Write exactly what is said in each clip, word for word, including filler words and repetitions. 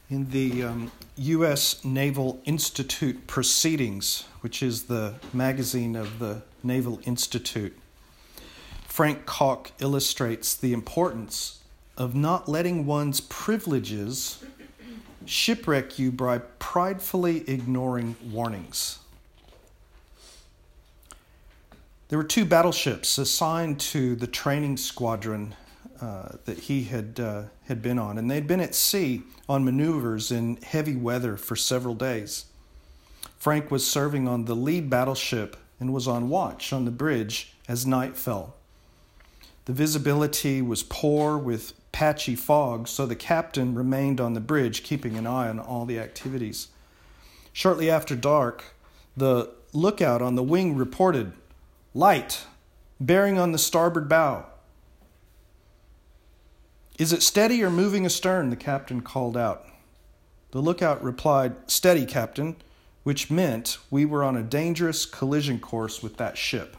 In the um, U S Naval Institute Proceedings, which is the magazine of the Naval Institute, Frank Koch illustrates the importance of not letting one's privileges shipwreck you by pridefully ignoring warnings. There were two battleships assigned to the training squadron uh, that he had uh, had been on, and they'd been at sea on maneuvers in heavy weather for several days. Frank was serving on the lead battleship and was on watch on the bridge as night fell. The visibility was poor with patchy fog, so the captain remained on the bridge, keeping an eye on all the activities. Shortly after dark, the lookout on the wing reported, "Light, bearing on the starboard bow." "Is it steady or moving astern?" the captain called out. The lookout replied, "Steady, Captain," which meant we were on a dangerous collision course with that ship.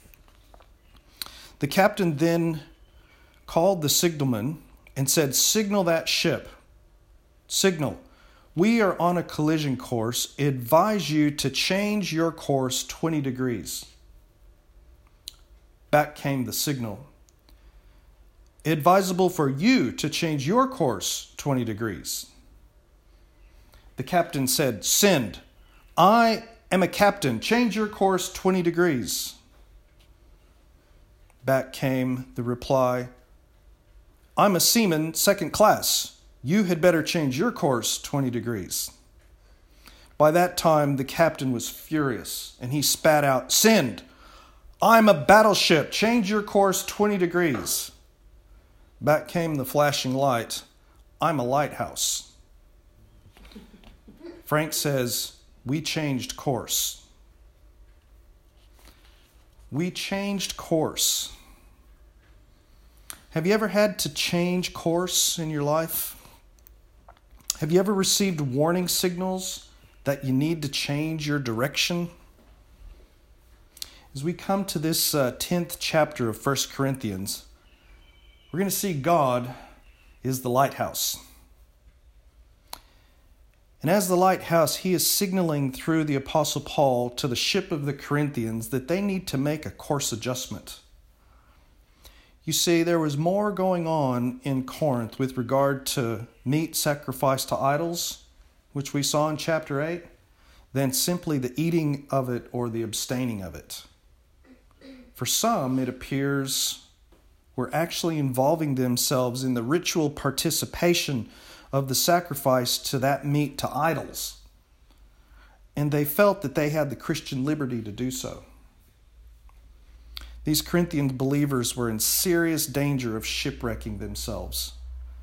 The captain then called the signalman and said, "Signal that ship. Signal. We are on a collision course. Advise you to change your course twenty degrees. Back came the signal. "Advisable for you to change your course twenty degrees. The captain said, "Send. I am a captain. Change your course twenty degrees. Back came the reply, "I'm a seaman, second class. You had better change your course twenty degrees. By that time, the captain was furious, and he spat out, "Send. I'm a battleship. Change your course twenty degrees. Back came the flashing light, "I'm a lighthouse." Frank says, "We changed course." We changed course. Have you ever had to change course in your life? Have you ever received warning signals that you need to change your direction? As we come to this uh, tenth chapter of First Corinthians, we're going to see God is the lighthouse. And as the lighthouse, he is signaling through the Apostle Paul to the ship of the Corinthians that they need to make a course adjustment. You see, there was more going on in Corinth with regard to meat sacrificed to idols, which we saw in chapter eight, than simply the eating of it or the abstaining of it. For some, it appears were actually involving themselves in the ritual participation of the sacrifice to that meat to idols. And they felt that they had the Christian liberty to do so. These Corinthian believers were in serious danger of shipwrecking themselves.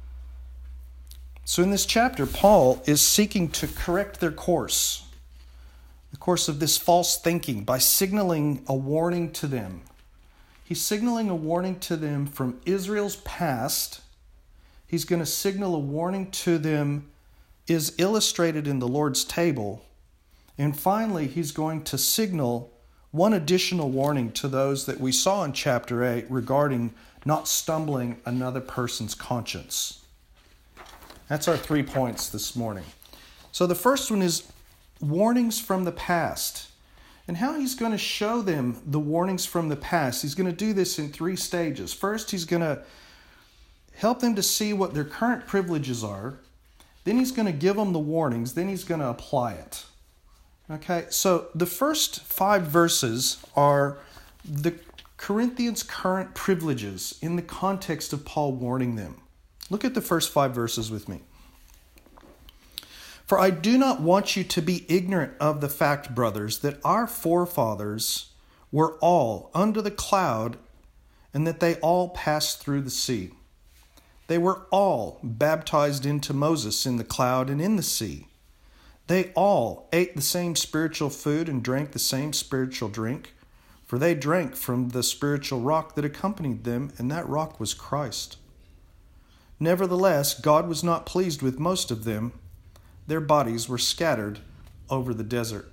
So in this chapter, Paul is seeking to correct their course, the course of this false thinking, by signaling a warning to them. He's signaling a warning to them from Israel's past. He's going to signal a warning to them is illustrated in the Lord's table. And finally, he's going to signal one additional warning to those that we saw in chapter eight regarding not stumbling another person's conscience. That's our three points this morning. So the first one is warnings from the past. And how he's going to show them the warnings from the past. He's going to do this in three stages. First, he's going to help them to see what their current privileges are. Then he's going to give them the warnings. Then he's going to apply it. Okay, so the first five verses are the Corinthians' current privileges in the context of Paul warning them. Look at the first five verses with me. "For I do not want you to be ignorant of the fact, brothers, that our forefathers were all under the cloud, and that they all passed through the sea. They were all baptized into Moses in the cloud and in the sea. They all ate the same spiritual food and drank the same spiritual drink, for they drank from the spiritual rock that accompanied them, and that rock was Christ. Nevertheless, God was not pleased with most of them. Their bodies were scattered over the desert."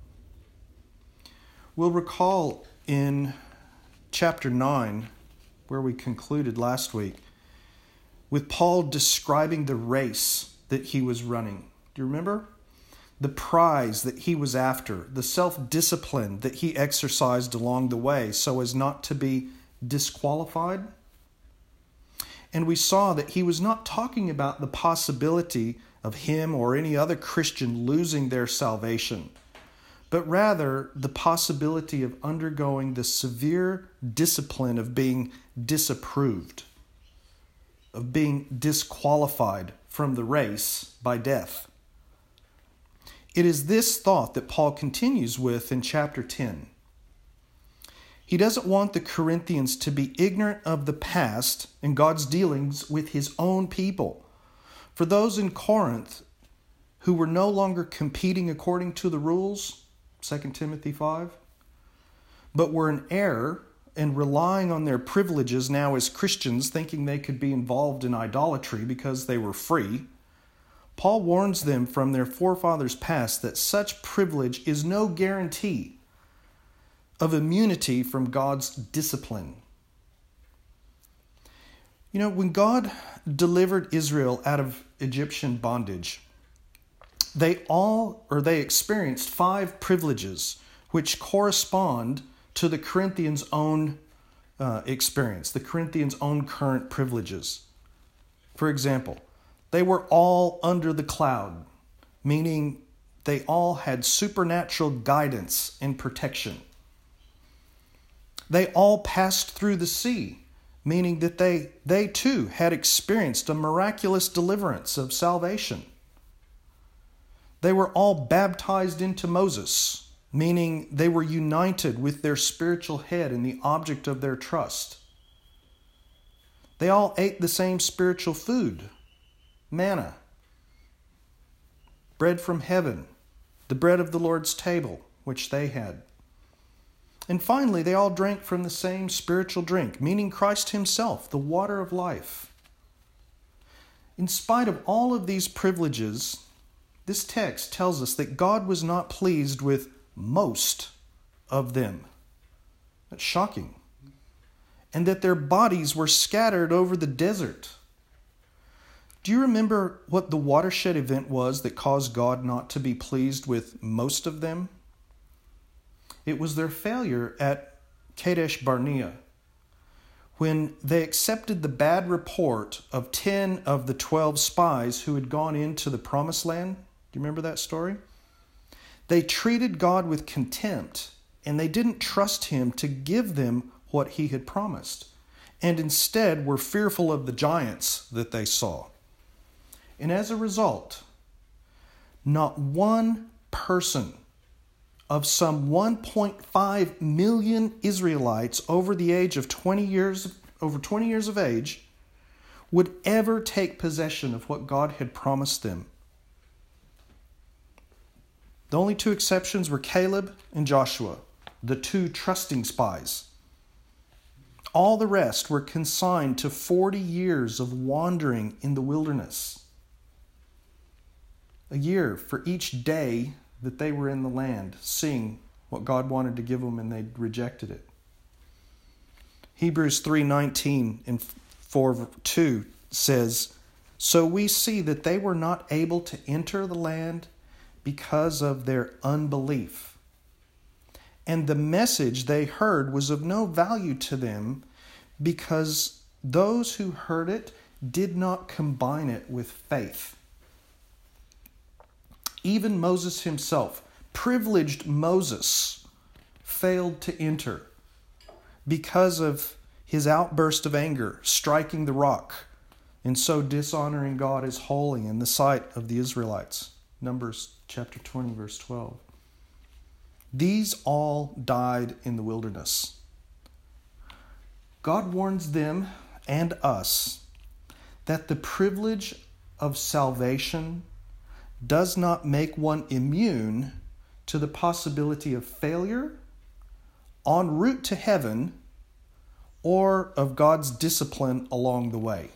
We'll recall in chapter nine, where we concluded last week, with Paul describing the race that he was running. Do you remember? The prize that he was after, the self-discipline that he exercised along the way so as not to be disqualified. And we saw that he was not talking about the possibility of him or any other Christian losing their salvation, but rather the possibility of undergoing the severe discipline of being disapproved, of being disqualified from the race by death. It is this thought that Paul continues with in chapter ten. He doesn't want the Corinthians to be ignorant of the past and God's dealings with his own people. For those in Corinth who were no longer competing according to the rules, Second Timothy five, but were in error and relying on their privileges now as Christians, thinking they could be involved in idolatry because they were free, Paul warns them from their forefathers' past that such privilege is no guarantee of immunity from God's discipline. You know, when God delivered Israel out of Egyptian bondage, they all, or they experienced five privileges which correspond to the Corinthians' own uh, experience, the Corinthians' own current privileges. For example, they were all under the cloud, meaning they all had supernatural guidance and protection. They all passed through the sea, meaning that they, they too had experienced a miraculous deliverance of salvation. They were all baptized into Moses, meaning they were united with their spiritual head and the object of their trust. They all ate the same spiritual food, manna, bread from heaven, the bread of the Lord's table, which they had. And finally, they all drank from the same spiritual drink, meaning Christ himself, the water of life. In spite of all of these privileges, this text tells us that God was not pleased with most of them. That's shocking. And that their bodies were scattered over the desert. Do you remember what the watershed event was that caused God not to be pleased with most of them? It was their failure at Kadesh Barnea, when they accepted the bad report of ten of the twelve spies who had gone into the promised land. Do you remember that story? They treated God with contempt, and they didn't trust him to give them what he had promised, and instead were fearful of the giants that they saw. And as a result, not one person of some one point five million Israelites over the age of twenty years, over twenty years of age, would ever take possession of what God had promised them. The only two exceptions were Caleb and Joshua, the two trusting spies. All the rest were consigned to forty years of wandering in the wilderness. A year for each day that they were in the land, seeing what God wanted to give them, and they rejected it. Hebrews three nineteen and four two says, "So we see that they were not able to enter the land because of their unbelief. And the message they heard was of no value to them because those who heard it did not combine it with faith." Even Moses himself, privileged Moses, failed to enter because of his outburst of anger, striking the rock, and so dishonoring God as holy in the sight of the Israelites. Numbers chapter twenty, verse twelve. These all died in the wilderness. God warns them and us that the privilege of salvation does not make one immune to the possibility of failure, en route to heaven, or of God's discipline along the way.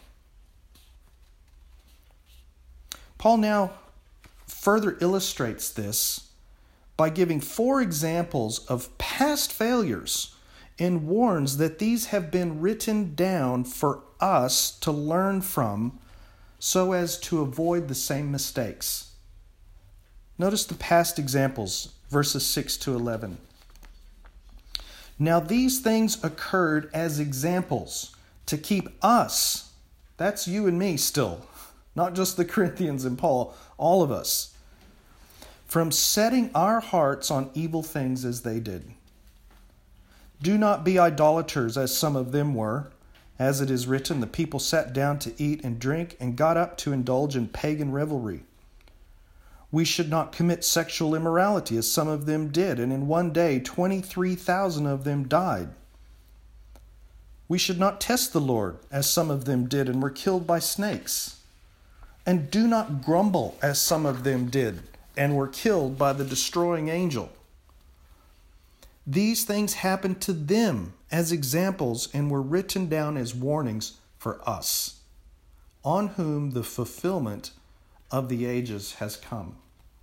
Paul now further illustrates this by giving four examples of past failures and warns that these have been written down for us to learn from so as to avoid the same mistakes. Notice the past examples, verses six to eleven. Now these things occurred as examples to keep us, that's you and me still, not just the Corinthians and Paul, all of us, from setting our hearts on evil things as they did. Do not be idolaters as some of them were. As it is written, the people sat down to eat and drink and got up to indulge in pagan revelry. We should not commit sexual immorality as some of them did, and in one day twenty-three thousand of them died. We should not test the Lord as some of them did and were killed by snakes. And do not grumble as some of them did and were killed by the destroying angel. These things happened to them as examples and were written down as warnings for us, on whom the fulfillment of the ages has come.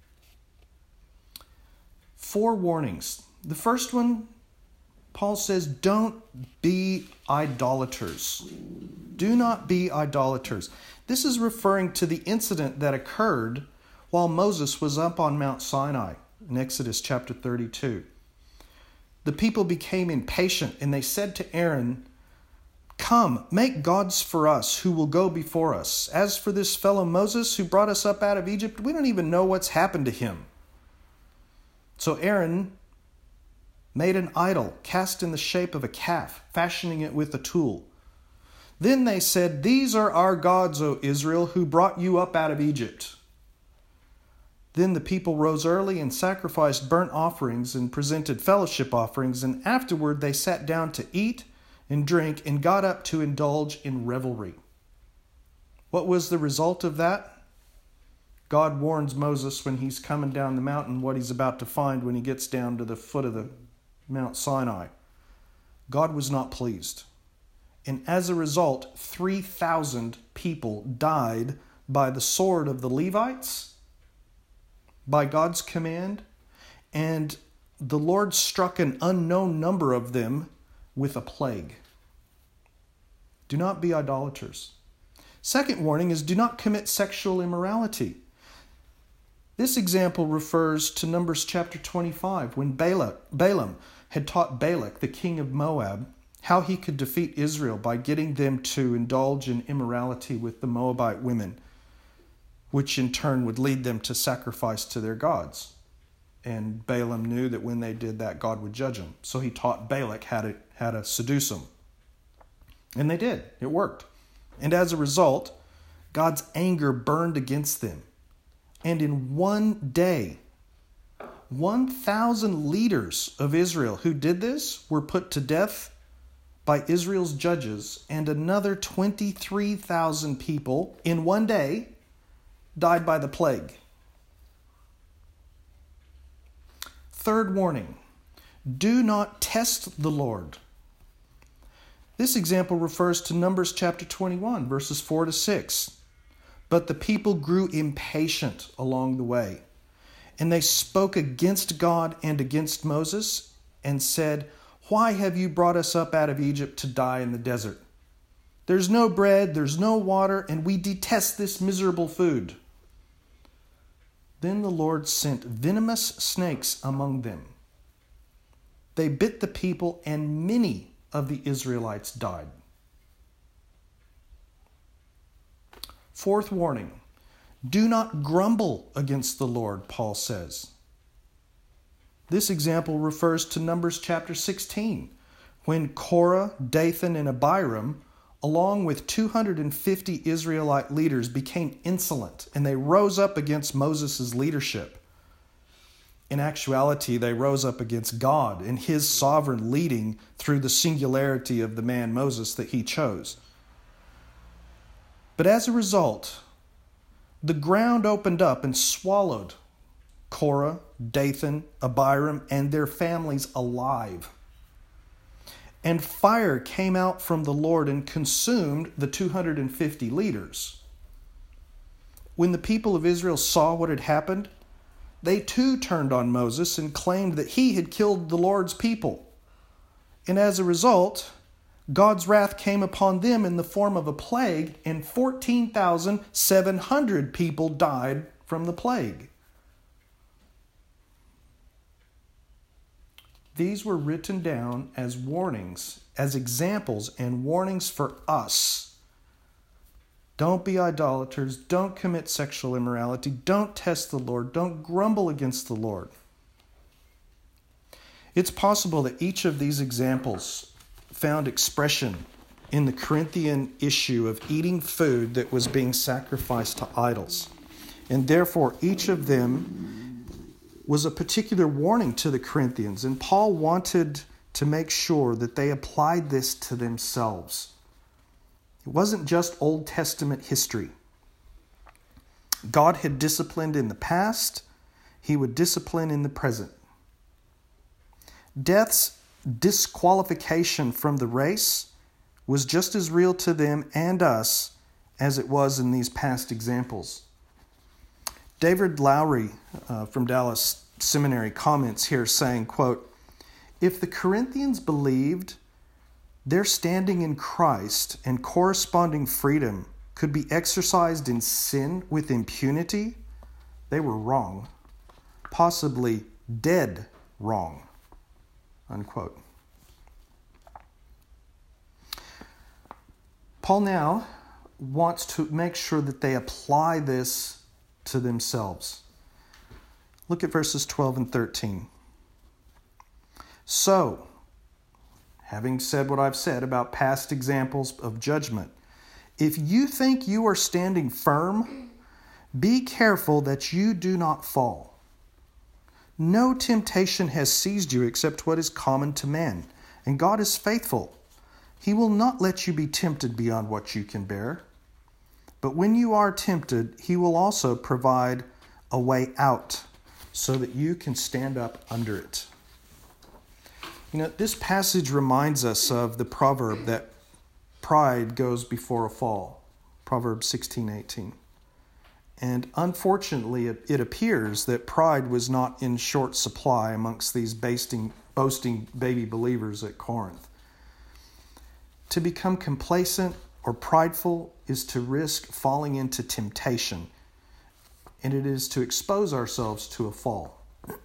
Four warnings. The first one, Paul says, don't be idolaters. Do not be idolaters. This is referring to the incident that occurred while Moses was up on Mount Sinai in Exodus chapter thirty-two. The people became impatient and they said to Aaron, "Come, make gods for us who will go before us. As for this fellow Moses who brought us up out of Egypt, we don't even know what's happened to him." So Aaron made an idol cast in the shape of a calf, fashioning it with a tool. Then they said, "These are our gods, O Israel, who brought you up out of Egypt." Then the people rose early and sacrificed burnt offerings and presented fellowship offerings, and afterward they sat down to eat and drink and got up to indulge in revelry. What was the result of that? God warns Moses when he's coming down the mountain what he's about to find when he gets down to the foot of the Mount Sinai. God was not pleased. And as a result, three thousand people died by the sword of the Levites, by God's command, and the Lord struck an unknown number of them with a plague. Do not be idolaters. Second warning is do not commit sexual immorality. This example refers to Numbers chapter twenty-five, when Balak, Balaam had taught Balak, the king of Moab, how he could defeat Israel by getting them to indulge in immorality with the Moabite women, which in turn would lead them to sacrifice to their gods. And Balaam knew that when they did that, God would judge them. So he taught Balak how to, how to seduce them. And they did. It worked. And as a result, God's anger burned against them. And in one day, one thousand leaders of Israel who did this were put to death by Israel's judges, and another twenty-three thousand people in one day died by the plague. Third warning, do not test the Lord. This example refers to Numbers chapter twenty-one, verses four to six. But the people grew impatient along the way, and they spoke against God and against Moses and said, "Why have you brought us up out of Egypt to die in the desert? There's no bread, there's no water, and we detest this miserable food." Then the Lord sent venomous snakes among them. They bit the people, and many of the Israelites died. Fourth warning, do not grumble against the Lord, Paul says. This example refers to Numbers chapter sixteen, when Korah, Dathan, and Abiram, along with two hundred fifty Israelite leaders, became insolent, and they rose up against Moses' leadership. In actuality, they rose up against God and his sovereign leading through the singularity of the man Moses that he chose. But as a result, the ground opened up and swallowed Korah, Dathan, Abiram, and their families alive. And fire came out from the Lord and consumed the two hundred fifty leaders. When the people of Israel saw what had happened, they too turned on Moses and claimed that he had killed the Lord's people. And as a result, God's wrath came upon them in the form of a plague, and fourteen thousand seven hundred people died from the plague. These were written down as warnings, as examples and warnings for us. Don't be idolaters. Don't commit sexual immorality. Don't test the Lord. Don't grumble against the Lord. It's possible that each of these examples found expression in the Corinthian issue of eating food that was being sacrificed to idols. And therefore, each of them was a particular warning to the Corinthians. And Paul wanted to make sure that they applied this to themselves. It wasn't just Old Testament history. God had disciplined in the past. He would discipline in the present. Death's disqualification from the race was just as real to them and us as it was in these past examples. David Lowry uh, from Dallas Seminary comments here saying, quote, "If the Corinthians believed their standing in Christ and corresponding freedom could be exercised in sin with impunity, they were wrong, possibly dead wrong." Unquote. Paul now wants to make sure that they apply this to themselves. Look at verses twelve and thirteen. "So, having said what I've said about past examples of judgment, if you think you are standing firm, be careful that you do not fall. No temptation has seized you except what is common to man, and God is faithful. He will not let you be tempted beyond what you can bear. But when you are tempted, He will also provide a way out so that you can stand up under it." You know, this passage reminds us of the proverb that pride goes before a fall. Proverbs sixteen eighteen. And unfortunately, it, it appears that pride was not in short supply amongst these boasting, boasting baby believers at Corinth. To become complacent or prideful is to risk falling into temptation, and it is to expose ourselves to a fall.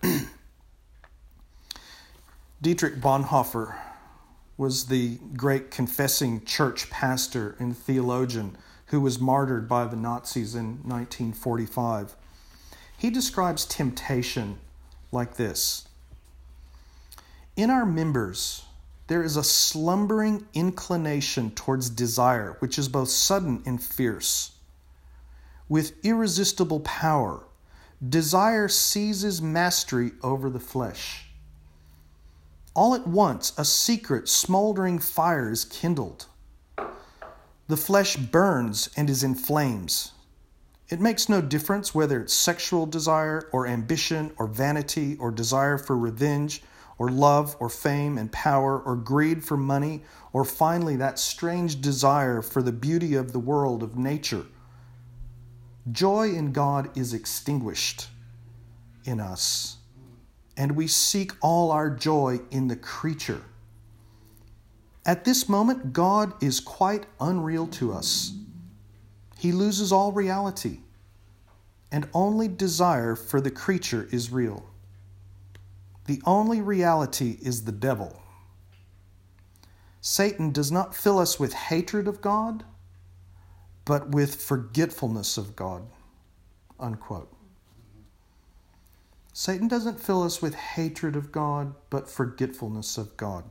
Dietrich Bonhoeffer was the great confessing church pastor and theologian who was martyred by the Nazis in nineteen forty-five. He describes temptation like this: "In our members, there is a slumbering inclination towards desire, which is both sudden and fierce. With irresistible power, desire seizes mastery over the flesh. All at once, a secret, smoldering fire is kindled. The flesh burns and is in flames. It makes no difference whether it's sexual desire or ambition or vanity or desire for revenge or love or fame and power or greed for money or finally that strange desire for the beauty of the world of nature. Joy in God is extinguished in us, and we seek all our joy in the creature. At this moment, God is quite unreal to us. He loses all reality, and only desire for the creature is real. The only reality is the devil. Satan does not fill us with hatred of God, but with forgetfulness of God." Unquote. Satan doesn't fill us with hatred of God, but forgetfulness of God.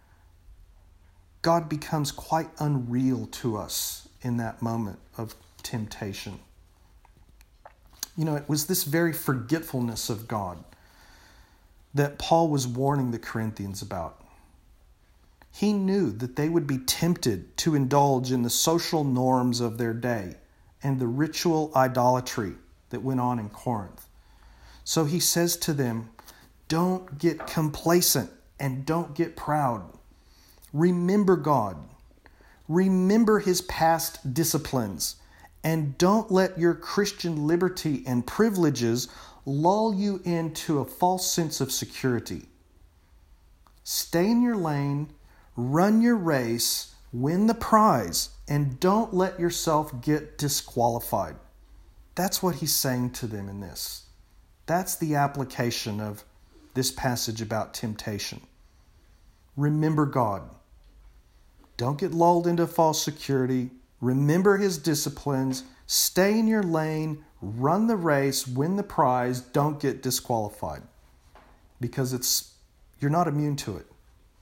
God becomes quite unreal to us in that moment of temptation. You know, it was this very forgetfulness of God that Paul was warning the Corinthians about. He knew that they would be tempted to indulge in the social norms of their day and the ritual idolatry that went on in Corinth. So he says to them, don't get complacent and don't get proud. Remember God. Remember His past disciplines. And don't let your Christian liberty and privileges lull you into a false sense of security. Stay in your lane, run your race, win the prize, and don't let yourself get disqualified. That's what he's saying to them in this. That's the application of this passage about temptation. Remember God. Don't get lulled into false security. Remember his disciplines. Stay in your lane. Run the race. Win the prize. Don't get disqualified. Because it's you're not immune to it.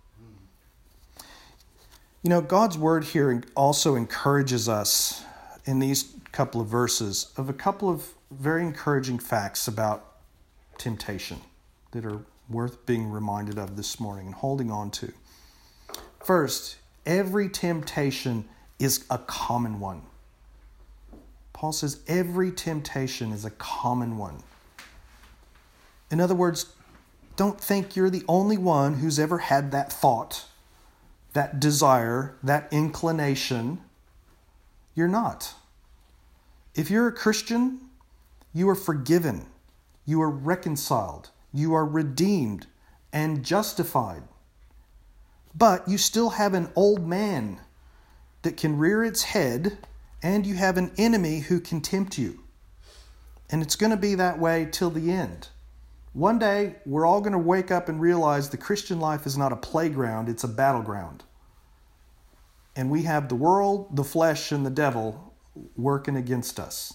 You know, God's word here also encourages us in these couple of verses of a couple of very encouraging facts about temptation that are worth being reminded of this morning and holding on to. First, every temptation is a common one. Paul says every temptation is a common one. In other words, don't think you're the only one who's ever had that thought, that desire, that inclination. You're not. If you're a Christian, you are forgiven, you are reconciled, you are redeemed and justified. But you still have an old man that can rear its head, and you have an enemy who can tempt you. And it's going to be that way till the end. One day, we're all going to wake up and realize the Christian life is not a playground, it's a battleground. And we have the world, the flesh, and the devil working against us.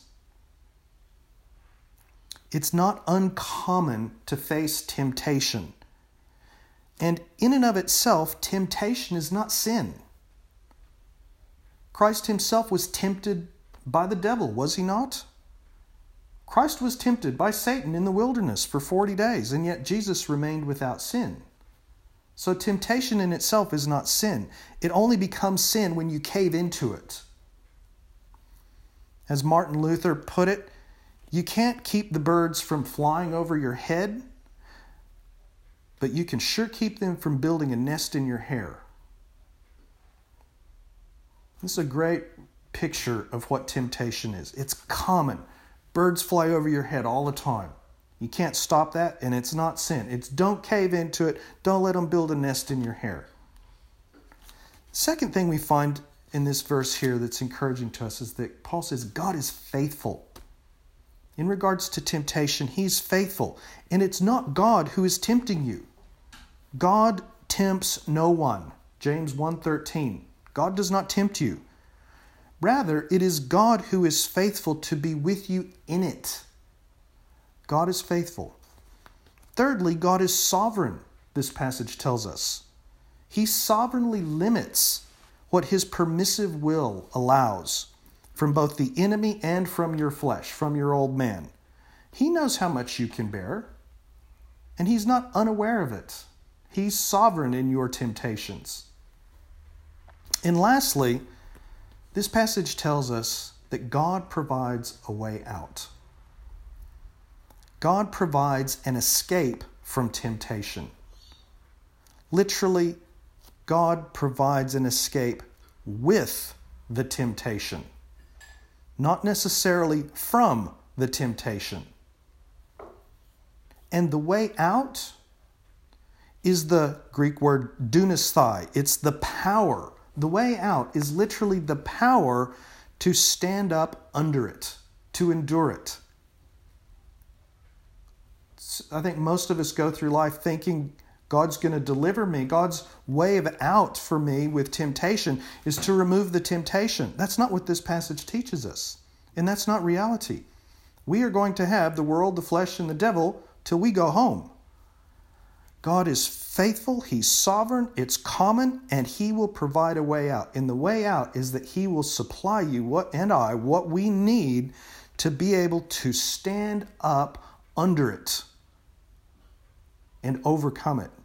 It's not uncommon to face temptation. And in and of itself, temptation is not sin. Christ himself was tempted by the devil, was he not? Christ was tempted by Satan in the wilderness for forty days, and yet Jesus remained without sin. So temptation in itself is not sin. It only becomes sin when you cave into it. As Martin Luther put it, you can't keep the birds from flying over your head, but you can sure keep them from building a nest in your hair. This is a great picture of what temptation is. It's common. Birds fly over your head all the time. You can't stop that, and it's not sin. It's don't cave into it. Don't let them build a nest in your hair. Second thing we find in this verse here that's encouraging to us is that Paul says God is faithful. In regards to temptation, he's faithful. And it's not God who is tempting you. God tempts no one. James one thirteen. God does not tempt you. Rather, it is God who is faithful to be with you in it. God is faithful. Thirdly, God is sovereign, this passage tells us. He sovereignly limits what his permissive will allows from both the enemy and from your flesh, from your old man. He knows how much you can bear, and he's not unaware of it. He's sovereign in your temptations. And lastly, this passage tells us that God provides a way out. God provides an escape from temptation. Literally, God provides an escape with the temptation, not necessarily from the temptation. And the way out is the Greek word dunasthai. It's the power. The way out is literally the power to stand up under it, to endure it. I think most of us go through life thinking God's going to deliver me. God's way of out for me with temptation is to remove the temptation. That's not what this passage teaches us. And that's not reality. We are going to have the world, the flesh, and the devil till we go home. God is faithful, he's sovereign, it's common, and he will provide a way out. And the way out is that he will supply you what and I what we need to be able to stand up under it and overcome it.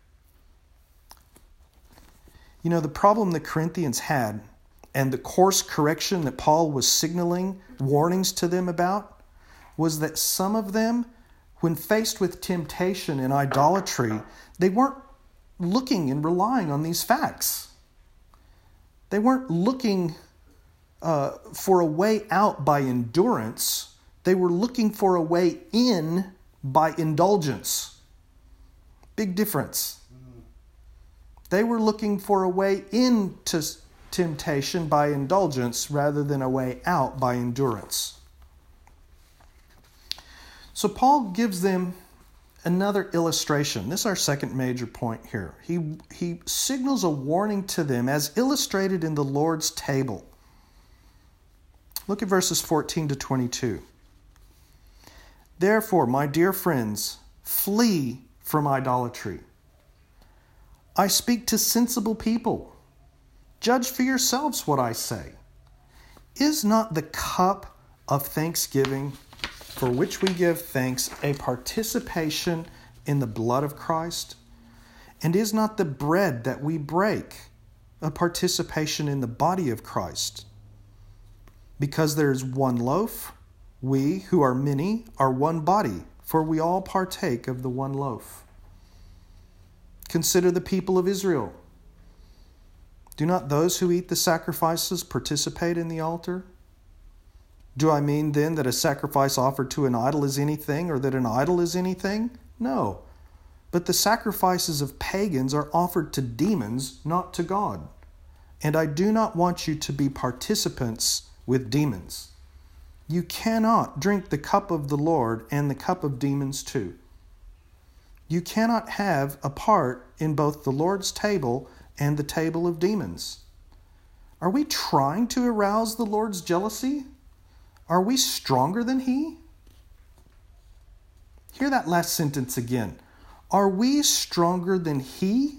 You know, the problem the Corinthians had and the course correction that Paul was signaling warnings to them about was that some of them, when faced with temptation and idolatry, they weren't looking and relying on these facts. They weren't looking uh, for a way out by endurance. They were looking for a way in by indulgence. Big difference. They were looking for a way into temptation by indulgence rather than a way out by endurance. So Paul gives them another illustration. This is our second major point here. He, he signals a warning to them as illustrated in the Lord's table. Look at verses fourteen to twenty-two. Therefore, my dear friends, flee from idolatry. I speak to sensible people. Judge for yourselves what I say. Is not the cup of thanksgiving for which we give thanks a participation in the blood of Christ? And is not the bread that we break a participation in the body of Christ? Because there is one loaf, we who are many are one body, for we all partake of the one loaf. Consider the people of Israel. Do not those who eat the sacrifices participate in the altar? Do I mean then that a sacrifice offered to an idol is anything, or that an idol is anything? No. But the sacrifices of pagans are offered to demons, not to God. And I do not want you to be participants with demons. You cannot drink the cup of the Lord and the cup of demons too. You cannot have a part in both the Lord's table and the table of demons. Are we trying to arouse the Lord's jealousy? Are we stronger than He? Hear that last sentence again. Are we stronger than He?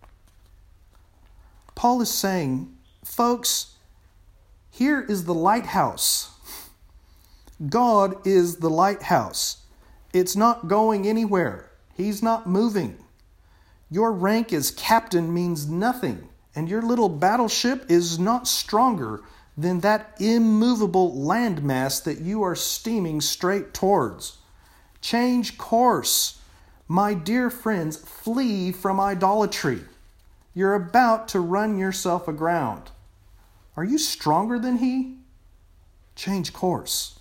Paul is saying, folks, here is the lighthouse. God is the lighthouse. It's not going anywhere. He's not moving. Your rank as captain means nothing, and your little battleship is not stronger than that immovable landmass that you are steaming straight towards. Change course. My dear friends, flee from idolatry. You're about to run yourself aground. Are you stronger than He? Change course.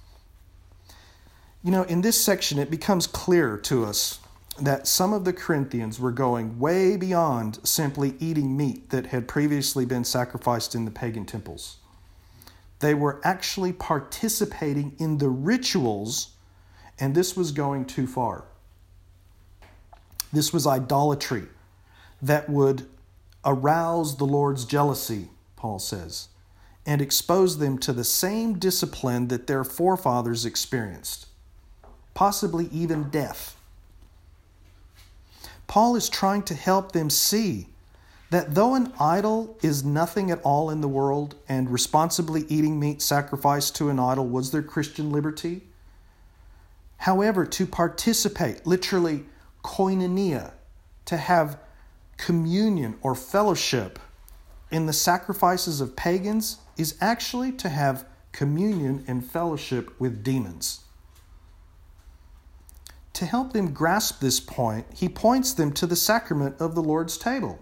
You know, in this section, it becomes clear to us that some of the Corinthians were going way beyond simply eating meat that had previously been sacrificed in the pagan temples. They were actually participating in the rituals, and this was going too far. This was idolatry that would arouse the Lord's jealousy, Paul says, and expose them to the same discipline that their forefathers experienced, possibly even death. Paul is trying to help them see that though an idol is nothing at all in the world, and responsibly eating meat sacrificed to an idol was their Christian liberty, however, to participate, literally koinonia, to have communion or fellowship in the sacrifices of pagans is actually to have communion and fellowship with demons. To help them grasp this point, he points them to the sacrament of the Lord's table.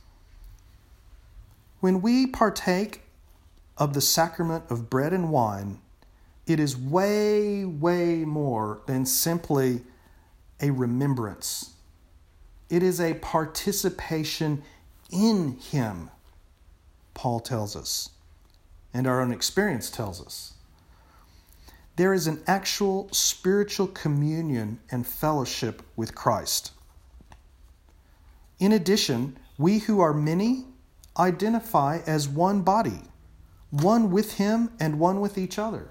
When we partake of the sacrament of bread and wine, it is way, way more than simply a remembrance. It is a participation in Him, Paul tells us, and our own experience tells us. There is an actual spiritual communion and fellowship with Christ. In addition, we who are many identify as one body, one with Him and one with each other.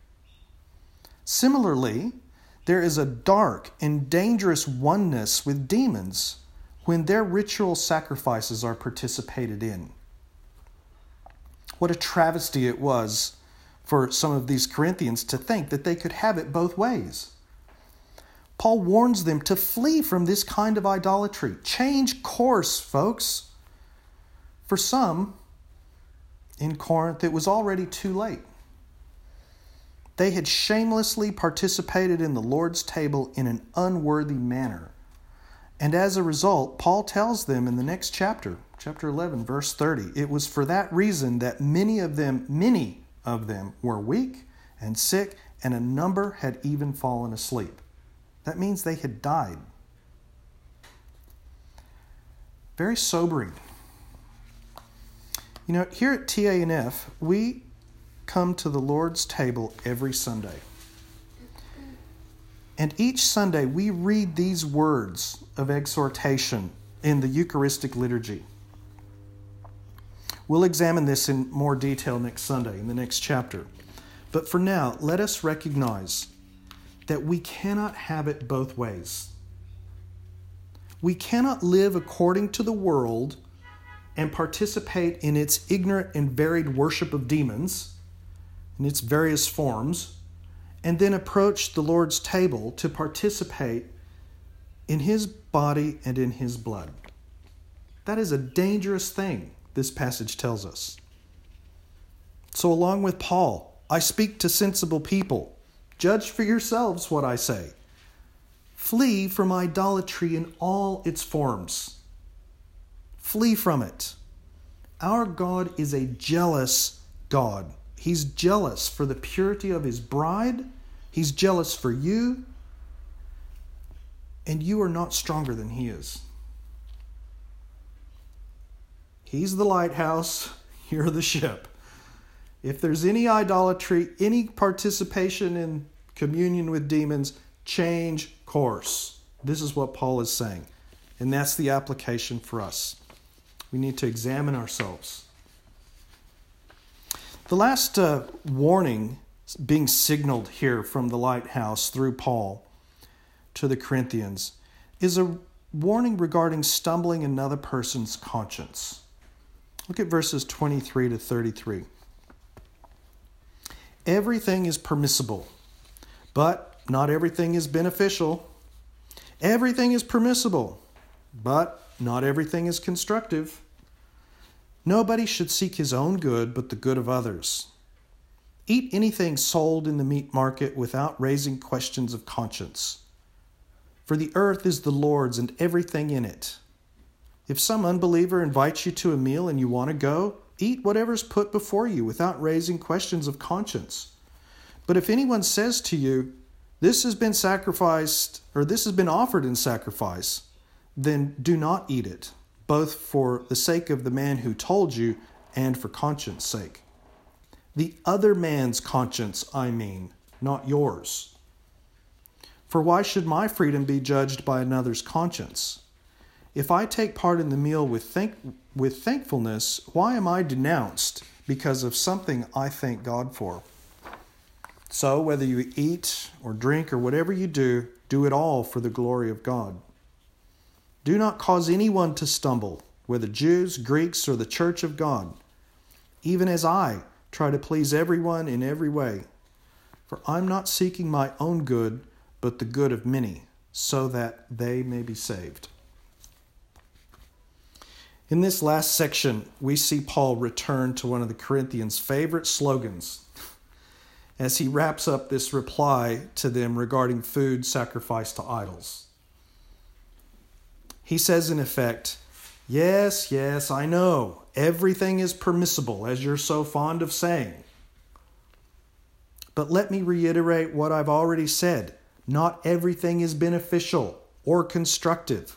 Similarly, there is a dark and dangerous oneness with demons when their ritual sacrifices are participated in. What a travesty it was for some of these Corinthians to think that they could have it both ways. Paul warns them to flee from this kind of idolatry. Change course, folks. For some, in Corinth, it was already too late. They had shamelessly participated in the Lord's table in an unworthy manner. And as a result, Paul tells them in the next chapter, chapter eleven, verse thirty, it was for that reason that many of them, many of them were weak and sick, and a number had even fallen asleep. That means they had died. Very sobering. You know, here at T A N F, we come to the Lord's table every Sunday. And each Sunday we read these words of exhortation in the Eucharistic liturgy. We'll examine this in more detail next Sunday, in the next chapter. But for now, let us recognize that we cannot have it both ways. We cannot live according to the world and participate in its ignorant and varied worship of demons in its various forms, and then approach the Lord's table to participate in His body and in His blood. That is a dangerous thing, this passage tells us. So along with Paul, I speak to sensible people. Judge for yourselves what I say. Flee from idolatry in all its forms. Flee from it. Our God is a jealous God. He's jealous for the purity of His bride. He's jealous for you. And you are not stronger than He is. He's the lighthouse. You're the ship. If there's any idolatry, any participation in communion with demons, change course. This is what Paul is saying. And that's the application for us. We need to examine ourselves. The last uh, warning being signaled here from the lighthouse through Paul to the Corinthians is a warning regarding stumbling another person's conscience. Look at verses twenty-three to thirty-three. Everything is permissible, but not everything is beneficial. Everything is permissible, but not everything is constructive. Nobody should seek his own good, but the good of others. Eat anything sold in the meat market without raising questions of conscience. For the earth is the Lord's and everything in it. If some unbeliever invites you to a meal and you want to go, eat whatever's put before you without raising questions of conscience. But if anyone says to you, this has been sacrificed, or this has been offered in sacrifice, then do not eat it, both for the sake of the man who told you and for conscience sake. The other man's conscience, I mean, not yours. For why should my freedom be judged by another's conscience? If I take part in the meal with thank- with thankfulness, why am I denounced because of something I thank God for? So whether you eat or drink or whatever you do, do it all for the glory of God. Do not cause anyone to stumble, whether Jews, Greeks, or the church of God, even as I try to please everyone in every way. For I'm not seeking my own good, but the good of many, so that they may be saved. In this last section, we see Paul return to one of the Corinthians' favorite slogans as he wraps up this reply to them regarding food sacrificed to idols. He says in effect, yes, yes, I know, everything is permissible, as you're so fond of saying. But let me reiterate what I've already said. Not everything is beneficial or constructive.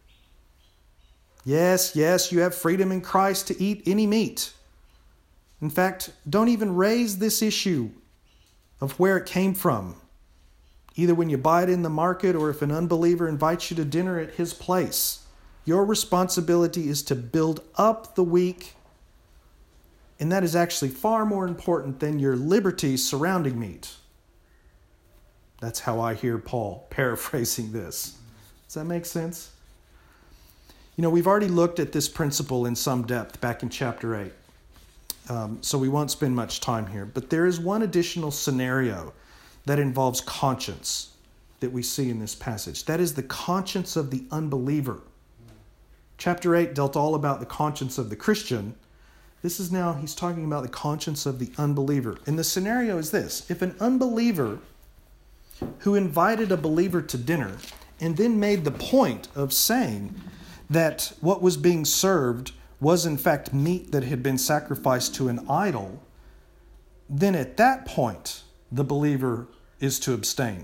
Yes, yes, you have freedom in Christ to eat any meat. In fact, don't even raise this issue of where it came from, either when you buy it in the market or if an unbeliever invites you to dinner at his place. Your responsibility is to build up the weak, and that is actually far more important than your liberty surrounding meat. That's how I hear Paul paraphrasing this. Does that make sense? You know, we've already looked at this principle in some depth back in chapter eight, um, so we won't spend much time here. But there is one additional scenario that involves conscience that we see in this passage. That is the conscience of the unbeliever. Chapter eight dealt all about the conscience of the Christian. This is now, he's talking about the conscience of the unbeliever. And the scenario is this. If an unbeliever who invited a believer to dinner and then made the point of saying that what was being served was in fact meat that had been sacrificed to an idol, then at that point the believer is to abstain.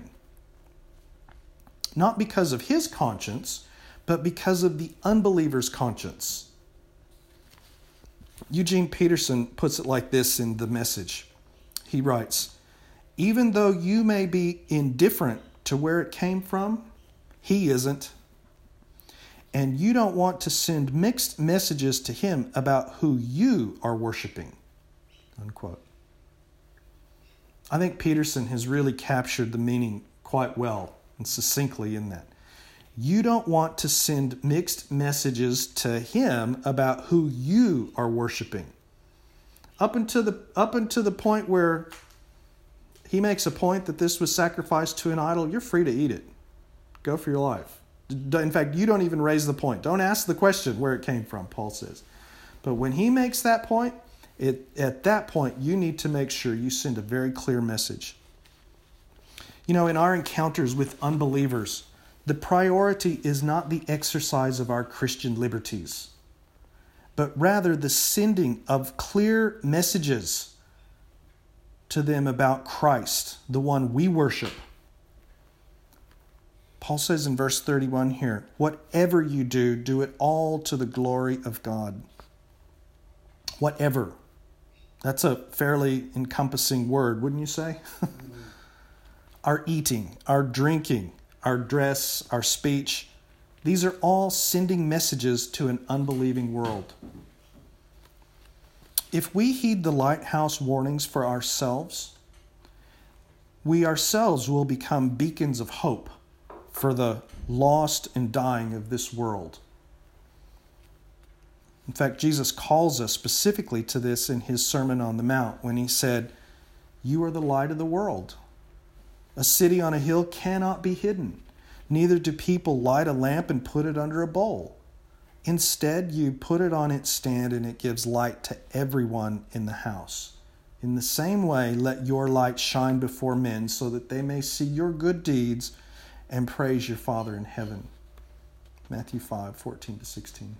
Not because of his conscience, but because of the unbeliever's conscience. Eugene Peterson puts it like this in The Message. He writes, "Even though you may be indifferent to where it came from, he isn't. And you don't want to send mixed messages to him about who you are worshiping." Unquote. I think Peterson has really captured the meaning quite well and succinctly in that. You don't want to send mixed messages to him about who you are worshiping. Up until the up until the point where he makes a point that this was sacrificed to an idol, you're free to eat it. Go for your life. In fact, you don't even raise the point. Don't ask the question where it came from, Paul says. But when he makes that point, it, at that point, you need to make sure you send a very clear message. You know, in our encounters with unbelievers, the priority is not the exercise of our Christian liberties, but rather the sending of clear messages to them about Christ, the one we worship. Paul says in verse thirty-one here, "Whatever you do, do it all to the glory of God." Whatever. That's a fairly encompassing word, wouldn't you say? Our eating, our drinking, our dress, our speech, these are all sending messages to an unbelieving world. If we heed the lighthouse warnings for ourselves, we ourselves will become beacons of hope for the lost and dying of this world. In fact, Jesus calls us specifically to this in his Sermon on the Mount when he said, "You are the light of the world. A city on a hill cannot be hidden. Neither do people light a lamp and put it under a bowl. Instead, you put it on its stand and it gives light to everyone in the house. In the same way, let your light shine before men so that they may see your good deeds and praise your Father in heaven." Matthew five, fourteen to sixteen.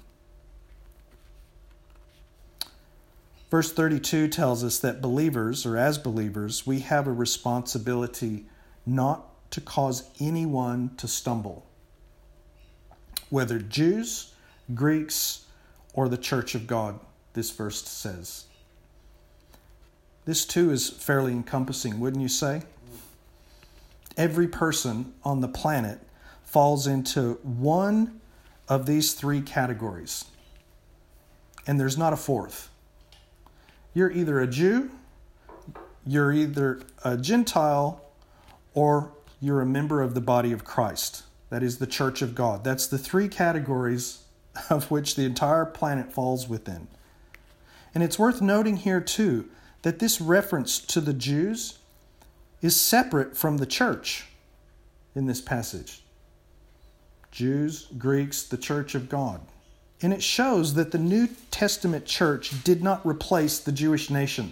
Verse thirty-two tells us that believers, or as believers, we have a responsibility not to cause anyone to stumble, whether Jews, Greeks, or the church of God, this verse says. This too is fairly encompassing, wouldn't you say? Every person on the planet falls into one of these three categories, and there's not a fourth. You're either a Jew, you're either a Gentile, or you're a member of the body of Christ. That is the church of God. That's the three categories of which the entire planet falls within. And it's worth noting here too that this reference to the Jews is separate from the church in this passage. Jews, Greeks, the church of God. And it shows that the New Testament church did not replace the Jewish nation.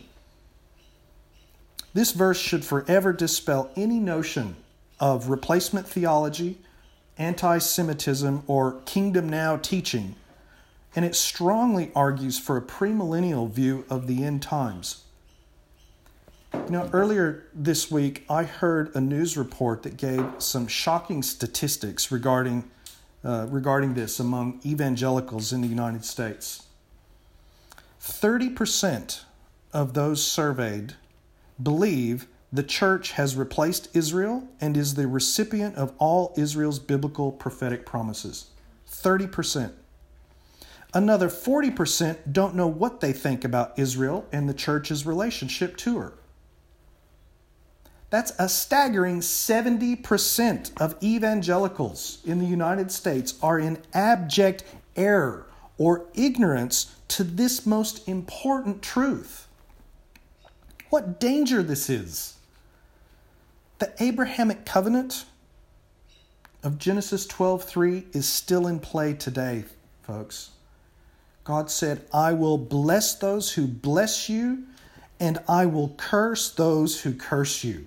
This verse should forever dispel any notion of replacement theology, anti-Semitism, or kingdom now teaching, and it strongly argues for a premillennial view of the end times. You know, earlier this week, I heard a news report that gave some shocking statistics regarding uh, regarding this among evangelicals in the United States. thirty percent of those surveyed believe the church has replaced Israel and is the recipient of all Israel's biblical prophetic promises. thirty percent. Another forty percent don't know what they think about Israel and the church's relationship to her. That's a staggering seventy percent of evangelicals in the United States are in abject error or ignorance to this most important truth. What danger this is. The Abrahamic covenant of Genesis twelve three is still in play today, folks. God said, "I will bless those who bless you, and I will curse those who curse you."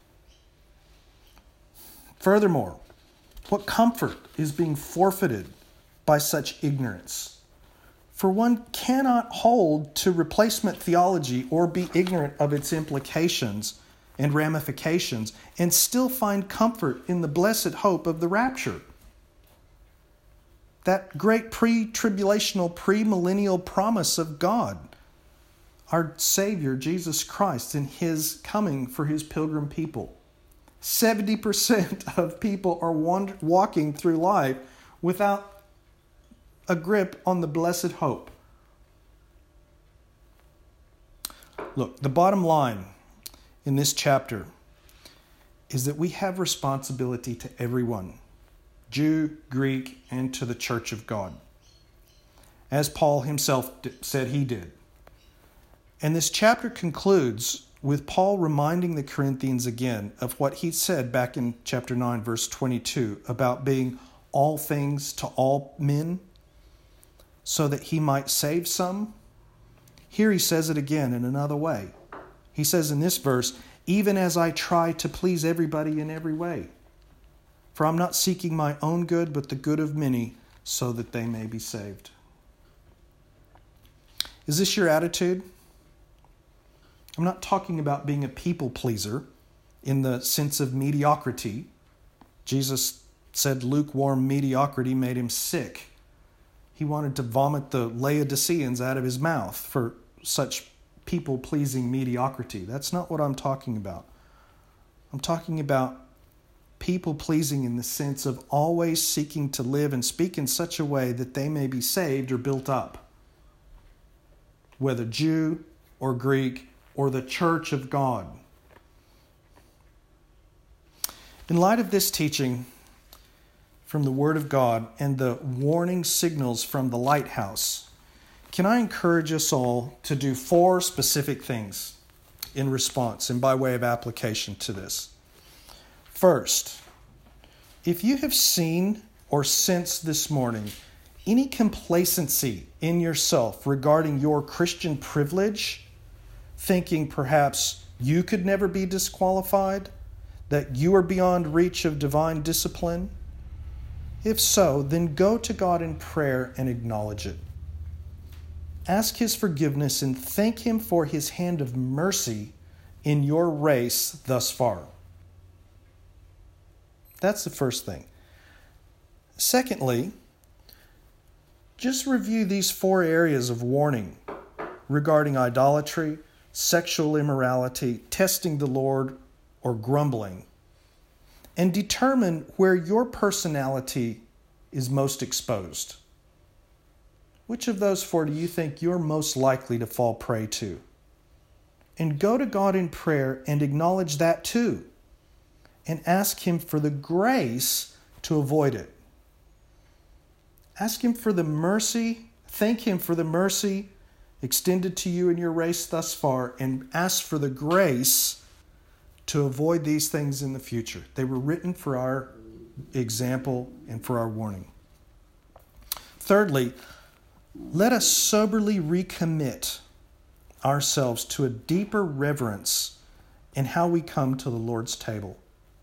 Furthermore, what comfort is being forfeited by such ignorance? For one cannot hold to replacement theology or be ignorant of its implications and ramifications and still find comfort in the blessed hope of the rapture. That great pre-tribulational, pre-millennial promise of God our Savior, Jesus Christ, and his coming for his pilgrim people. seventy percent of people are wander- walking through life without a grip on the blessed hope. Look, the bottom line in this chapter is that we have responsibility to everyone, Jew, Greek, and to the church of God, as Paul himself said he did. And this chapter concludes with Paul reminding the Corinthians again of what he said back in chapter nine, verse twenty-two, about being all things to all men, so that he might save some. Here he says it again in another way. He says in this verse, even as I try to please everybody in every way. For I'm not seeking my own good, but the good of many, so that they may be saved. Is this your attitude? I'm not talking about being a people pleaser in the sense of mediocrity. Jesus said lukewarm mediocrity made him sick. He wanted to vomit the Laodiceans out of his mouth for such people-pleasing mediocrity. That's not what I'm talking about. I'm talking about people-pleasing in the sense of always seeking to live and speak in such a way that they may be saved or built up. Whether Jew or Greek or the church of God. In light of this teaching from the Word of God and the warning signals from the lighthouse, can I encourage us all to do four specific things in response and by way of application to this? First, if you have seen or sensed this morning any complacency in yourself regarding your Christian privilege, thinking perhaps you could never be disqualified, that you are beyond reach of divine discipline, if so, then go to God in prayer and acknowledge it. Ask his forgiveness and thank him for his hand of mercy in your race thus far. That's the first thing. Secondly, just review these four areas of warning regarding idolatry, sexual immorality, testing the Lord, or grumbling, and determine where your personality is most exposed. Which of those four do you think you're most likely to fall prey to? And go to God in prayer and acknowledge that too, and ask him for the grace to avoid it. Ask him for the mercy, thank him for the mercy extended to you in your race thus far, and ask for the grace to avoid these things in the future. They were written for our example and for our warning. Thirdly, let us soberly recommit ourselves to a deeper reverence in how we come to the Lord's table.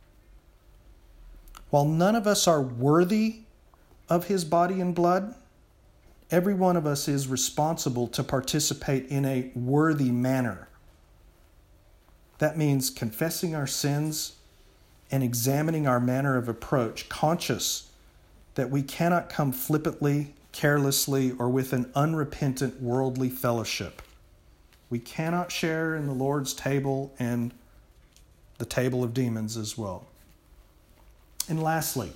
While none of us are worthy of his body and blood, every one of us is responsible to participate in a worthy manner. That means confessing our sins and examining our manner of approach, conscious that we cannot come flippantly, carelessly, or with an unrepentant worldly fellowship. We cannot share in the Lord's table and the table of demons as well. And lastly,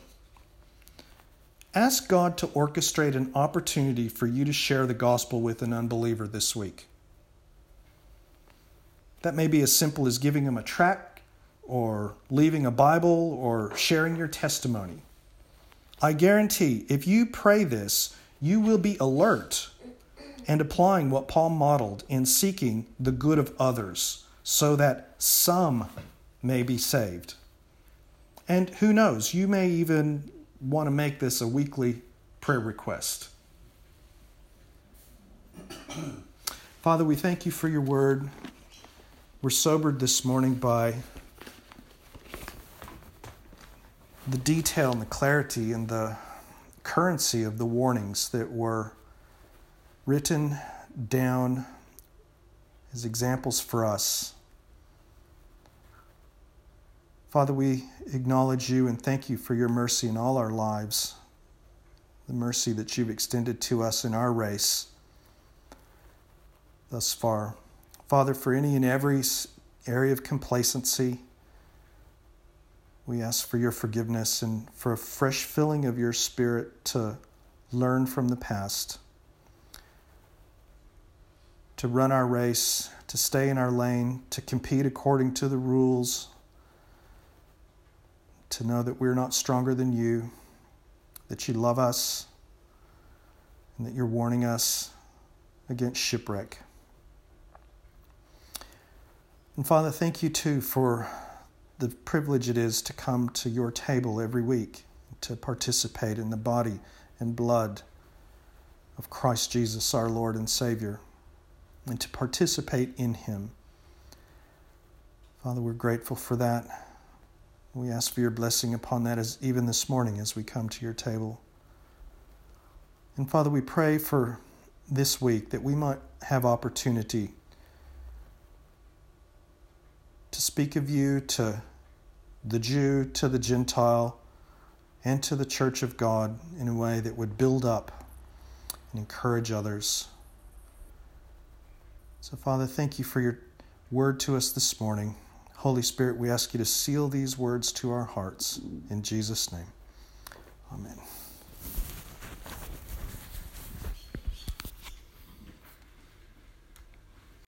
ask God to orchestrate an opportunity for you to share the gospel with an unbeliever this week. That may be as simple as giving them a tract or leaving a Bible or sharing your testimony. I guarantee if you pray this, you will be alert and applying what Paul modeled in seeking the good of others so that some may be saved. And who knows, you may even want to make this a weekly prayer request. Father, we thank you for your word. We're sobered this morning by the detail and the clarity and the currency of the warnings that were written down as examples for us. Father, we acknowledge you and thank you for your mercy in all our lives, the mercy that you've extended to us in our race thus far. Father, for any and every area of complacency, we ask for your forgiveness and for a fresh filling of your Spirit to learn from the past, to run our race, to stay in our lane, to compete according to the rules, to know that we're not stronger than you, that you love us, and that you're warning us against shipwreck. And Father, thank you too for the privilege it is to come to your table every week, to participate in the body and blood of Christ Jesus, our Lord and Savior, and to participate in him. Father, we're grateful for that. We ask for your blessing upon that as even this morning as we come to your table. And Father, we pray for this week that we might have opportunity to speak of you to the Jew, to the Gentile, and to the church of God in a way that would build up and encourage others. So, Father, thank you for your word to us this morning. Holy Spirit, we ask you to seal these words to our hearts. In Jesus' name.